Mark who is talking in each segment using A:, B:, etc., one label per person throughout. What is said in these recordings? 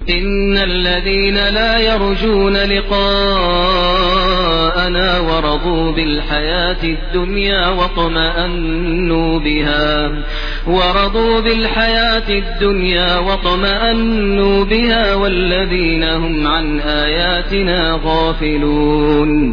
A: إن الذين لا يرجون لقاءنا ورضوا بالحياة الدنيا وطمأنوا بها والذين هم عن آياتنا غافلون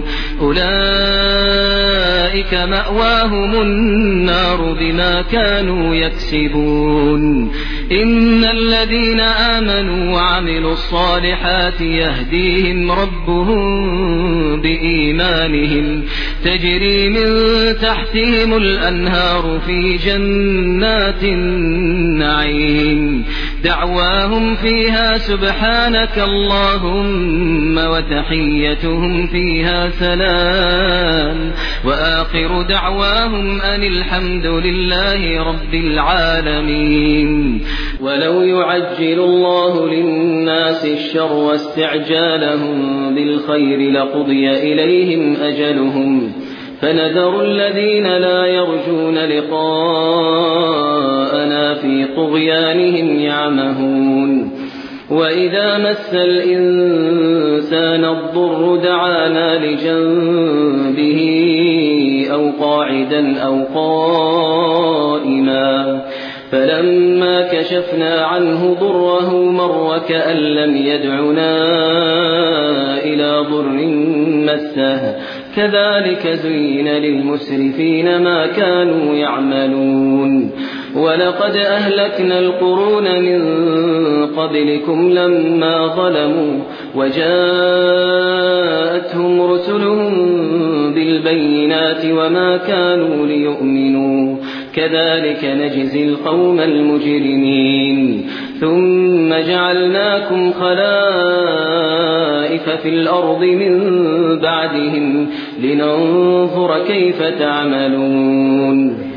A: أولئك مأواهم النار بما كانوا يكسبون إن الذين آمنوا وعملوا الصالحات يهديهم ربهم بإيمانهم تجري من تحتهم الأنهار في جنات النعيم دعواهم فيها سبحانك اللهم وتحيتهم فيها سلام وآخر دعواهم أن الحمد لله رب العالمين. ولو يعجل الله للناس الشر واستعجالهم بالخير لقضي إليهم أجلهم فنذر الذين لا يرجون لقاءنا في طغيانهم يعمهون وإذا مس الإنسان الضر دعانا لجنبه أو قاعدا أو قائما فلما كشفنا عنه ضره مر كأن لم يدعنا إلى ضر مسه كذلك زين للمسرفين ما كانوا يعملون. ولقد أهلكنا القرون من قبلكم لما ظلموا وجاءتهم رسلهم بالبينات وما كانوا ليؤمنوا كذلك نجزي القوم المجرمين. ثم جعلناكم خلائف في الأرض من بعدهم لننظر كيف تعملون.